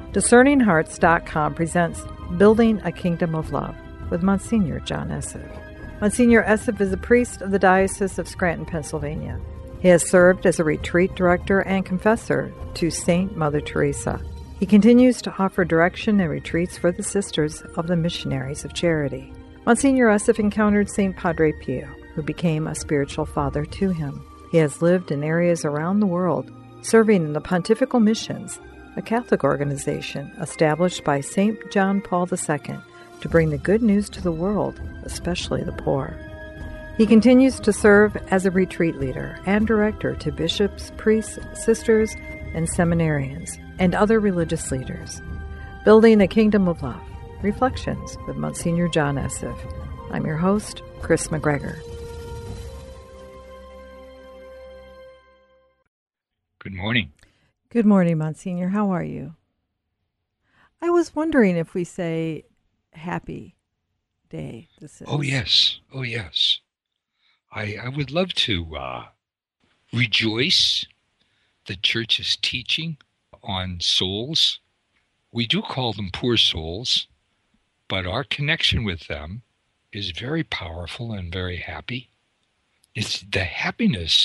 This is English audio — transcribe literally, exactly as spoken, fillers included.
Discerning Hearts dot com presents Building a Kingdom of Love with Monsignor John Esseff. Monsignor Esseff is a priest of the Diocese of Scranton, Pennsylvania. He has served as a retreat director and confessor to Saint Mother Teresa. He continues to offer direction and retreats for the Sisters of the Missionaries of Charity. Monsignor Esseff encountered Saint Padre Pio, who became a spiritual father to him. He has lived in areas around the world, serving in the Pontifical Missions, a Catholic organization established by Saint John Paul the Second to bring the good news to the world, especially the poor. He continues to serve as a retreat leader and director to bishops, priests, sisters, and seminarians, and other religious leaders. Building a Kingdom of Love, Reflections with Monsignor John Esseff. I'm your host, Chris McGregor. Good morning. Good morning, Monsignor. How are you? I was wondering if we say happy day this is. Oh, yes. Oh, yes. I, I would love to uh, rejoice the Church's teaching on souls. We do call them poor souls, but our connection with them is very powerful and very happy. It's the happiness